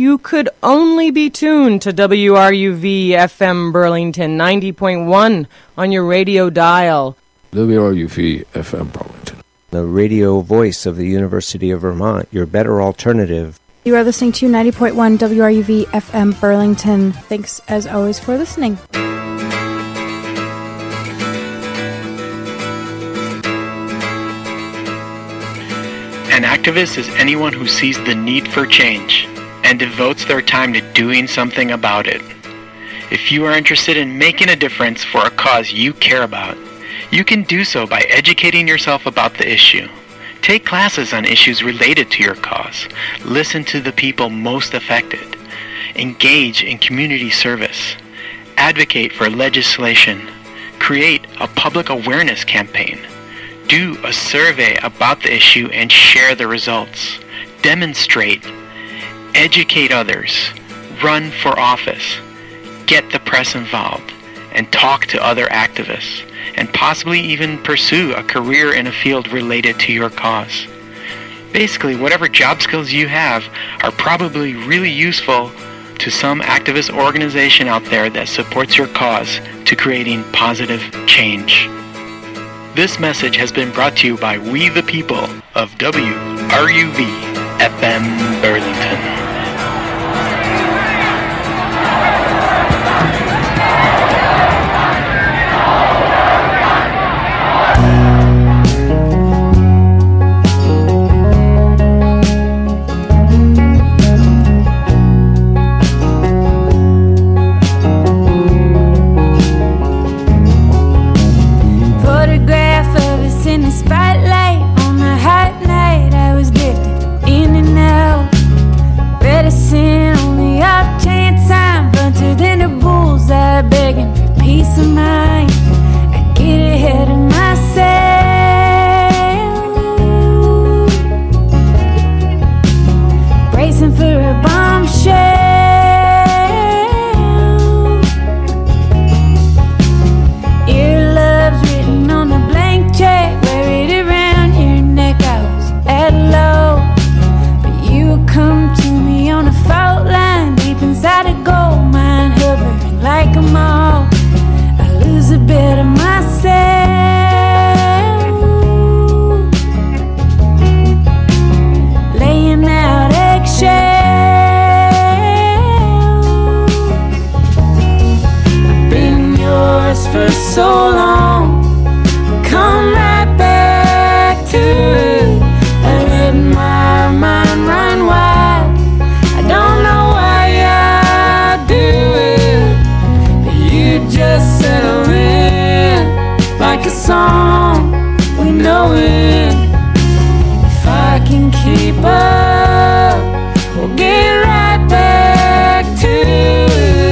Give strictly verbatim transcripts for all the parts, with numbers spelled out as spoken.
you could only be tuned to W R U V F M Burlington ninety point one on your radio dial. W R U V F M Burlington, the radio voice of the University of Vermont, your better alternative. You are listening to ninety point one W R U V F M Burlington. Thanks, as always, for listening. An activist is anyone who sees the need for change and devotes their time to doing something about it. If you are interested in making a difference for a cause you care about, you can do so by educating yourself about the issue. Take classes on issues related to your cause. Listen to the people most affected. Engage in community service. Advocate for legislation. Create a public awareness campaign. Do a survey about the issue and share the results. Demonstrate. Educate others. Run for office. Get the press involved. And talk to other activists. And possibly even pursue a career in a field related to your cause. Basically, whatever job skills you have are probably really useful to some activist organization out there that supports your cause to creating positive change. This message has been brought to you by We the People of W R U V F M Burlington. Begging for peace of mind, I get ahead of myself, bracing for a bombshell. Earlobes written on a blank check, wear it around your neck. I was at low, but you come to me on a fault line, deep inside a gold mine, hovering like a moth. I lose a bit of myself, laying out eggshells. I've been yours for so long, come right back to it. I let my mind run wild, I don't know why I do it. Just settle in like a song, we know it. If I can keep up, we'll get right back to it.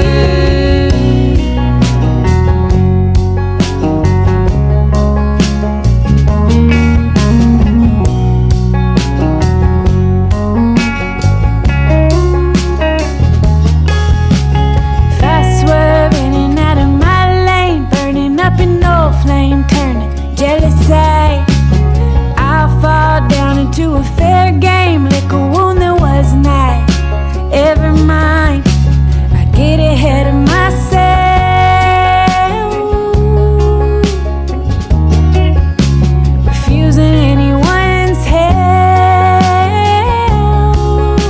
I'll fall down into a fair game, lick a wound that was not ever mine. I get ahead of myself, refusing anyone's help.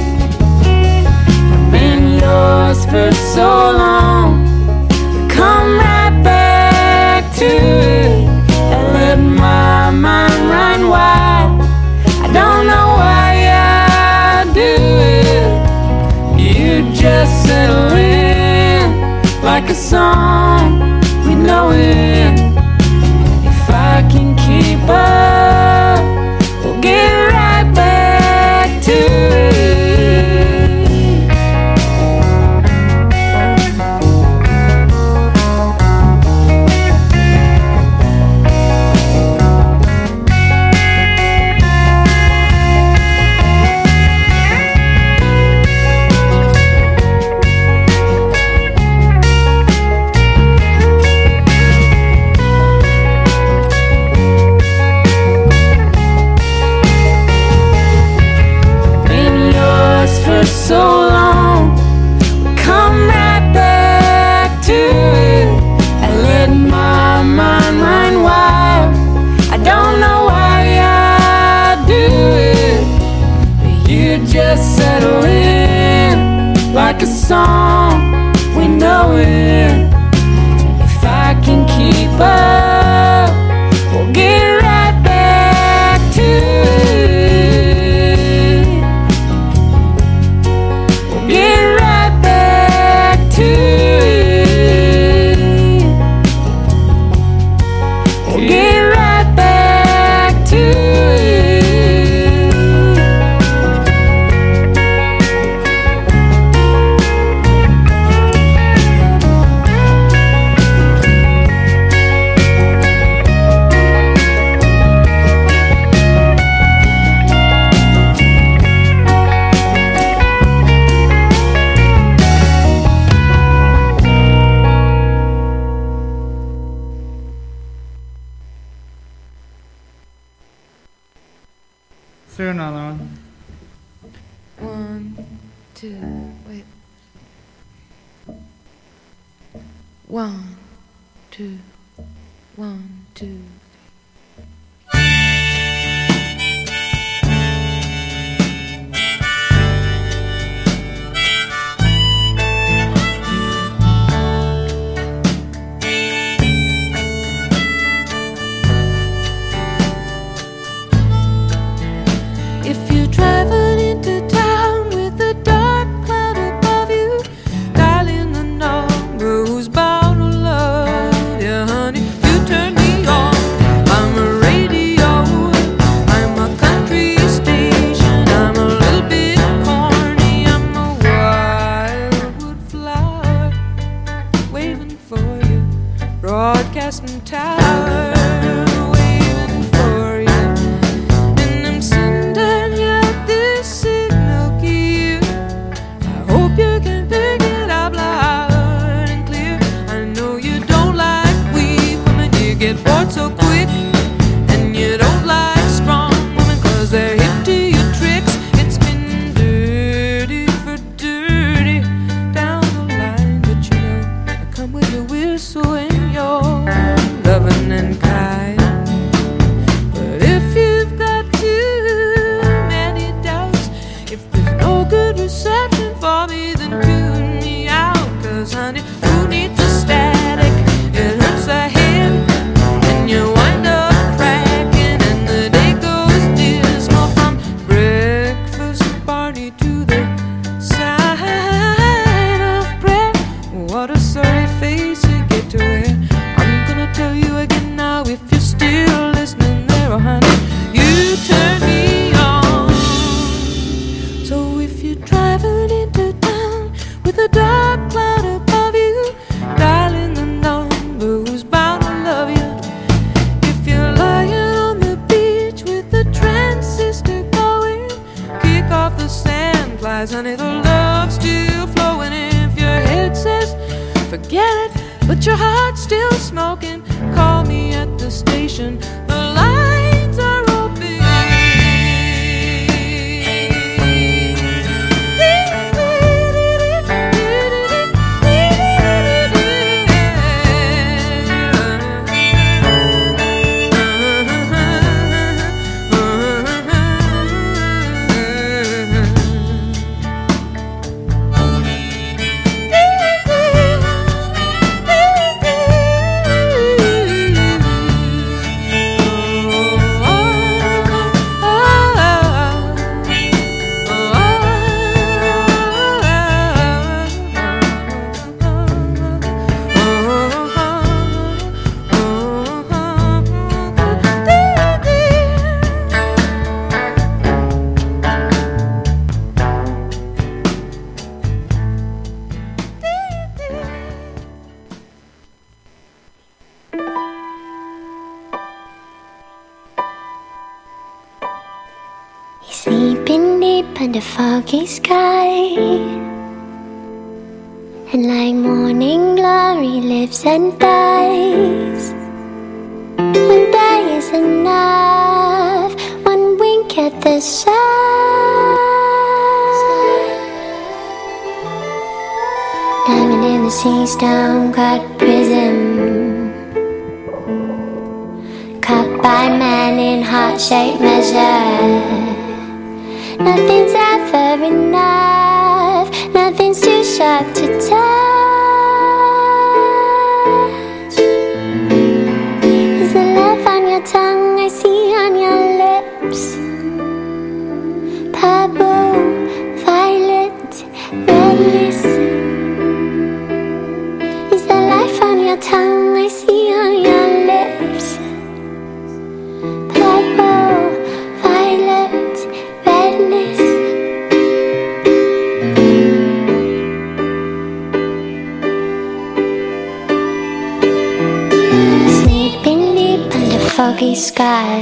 I've been yours for so long, come right back to it. My mind run wild, I don't know why I do it. You just settle in like a song, we know it. If I can keep up, we'll get right back to it. a song, we know it. If I can keep up, we'll get right back to it. We'll get right back to it. We'll get right back to it. Let's do another one. One, two, wait. One, two, one, two. If you're driving into town with a dark cloud above you, dialing the number who's bound to love you, honey. You turn me on. I'm a radio, I'm a country station, I'm a little bit corny, I'm a wildwood flower waving for you, broadcasting tower waving for you. And I'm sending you this signal key. I hope you can pick it up loud and clear. I know you don't like weak women, you get bored so quick. And you don't like strong women, cause they're hip to your tricks. It's been dirty for dirty down the line, but you know I come with a whistle and your loving and kind. But if you've got too many doubts, if there's no good reception for me, then tune me out. Cause honey, who needs a static? It hurts the head and you wind up cracking, and the day goes dismal from breakfast party to the sign of prayer. What a sorry face you get to wear. I'm gonna tell you again now, if you're still listening there, oh honey, you turn me on. So if you're driving into town with a dark cloud above you, dialing the number who's bound to love you. If you're lying on the beach with the transistor going, kick off the sand flies, honey, the love's still flowing. If your head says forget it, but your heart's still smoking, call me at the station, the lines are open. Sleeping deep under foggy sky, and like morning glory lives and dies. One day is enough, one wink at the sun. Diamond in the sea, stone-cut prism, cut by man in heart-shaped measure. Nothing's ever enough, nothing's too sharp to touch. Is the love on your tongue I see on your lips? Purple, violet, redness. Is the life on your tongue I see on your lips? Purple, violet, redness. Sleeping deep under foggy sky,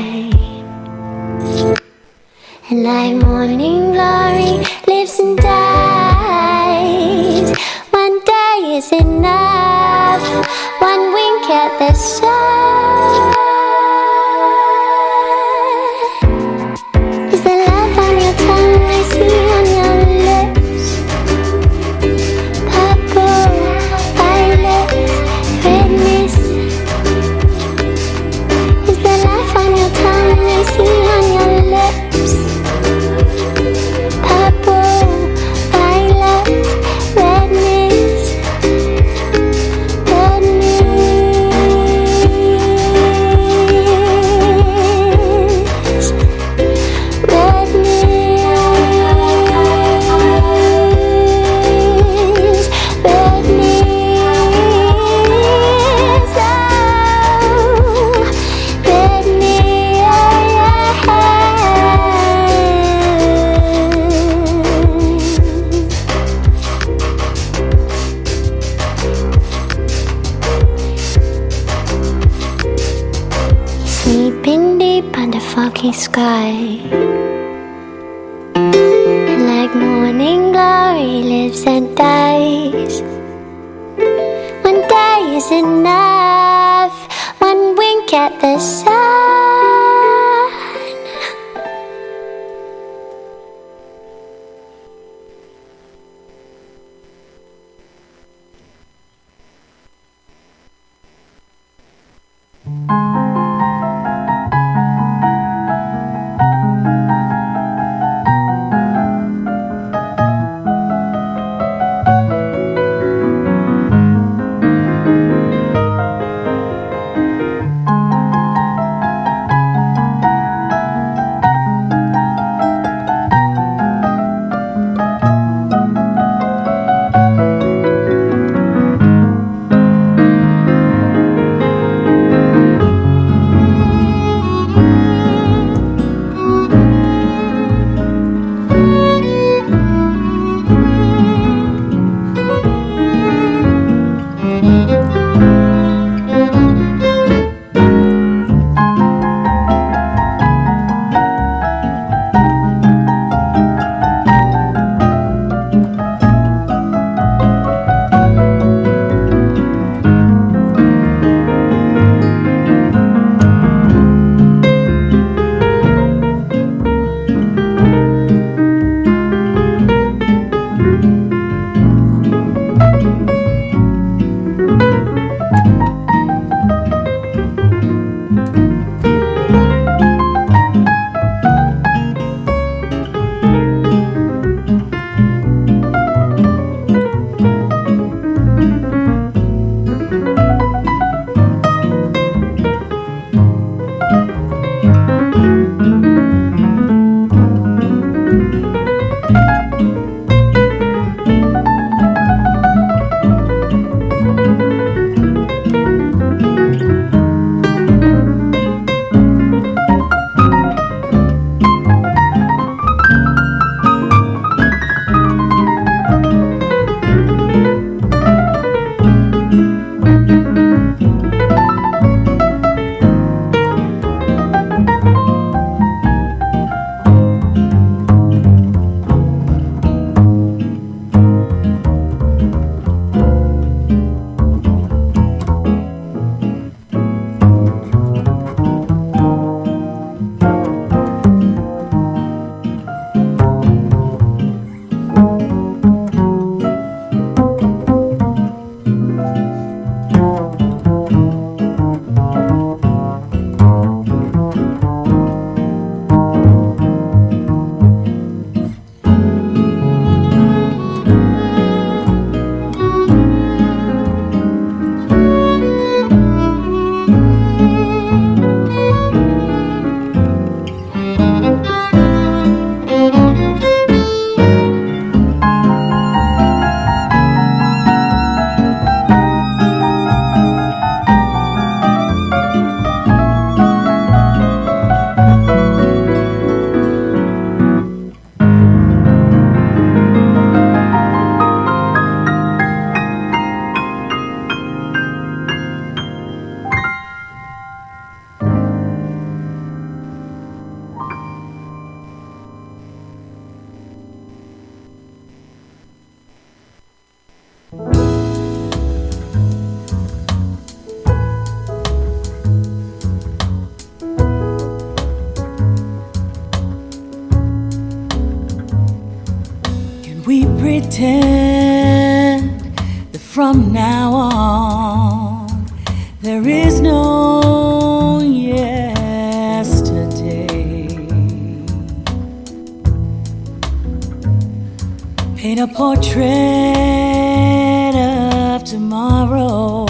and like morning glory lives and dies. One day is enough, one wink at the sun. Is the love on your tongue I see on your lips? Purple, violet, redness. Is the life on your tongue I see on your lips? Purple, violet, redness, sleeping deep under foggy sky, and like morning glory lives and dies. One day is enough, one wink at the sun. pretend that from now on there is no yesterday. Paint a portrait of tomorrow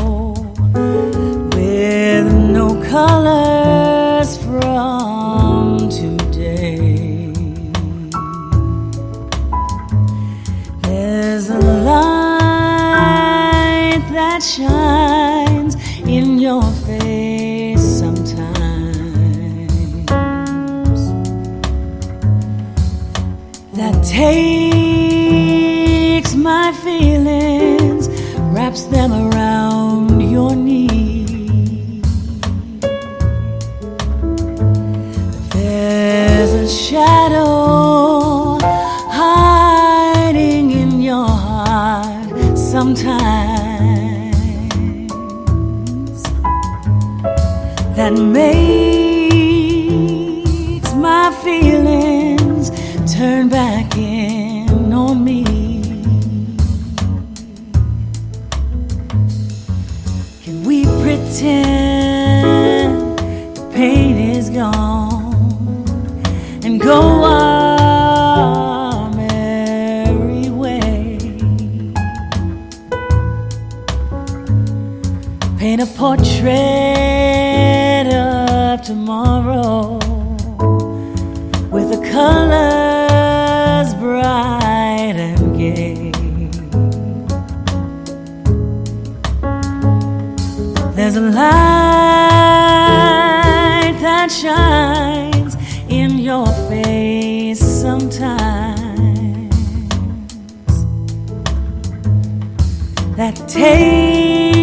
with no colors from today. There's a light that shines in your face sometimes, that takes my feelings, wraps them around your knee. There's a shadow hiding in your heart sometimes, that makes my feelings turn back in on me. Can we pretend the pain is gone and go our merry way? Paint a portrait of tomorrow with the colors bright and gay. There's a light that shines in your face sometimes, that takes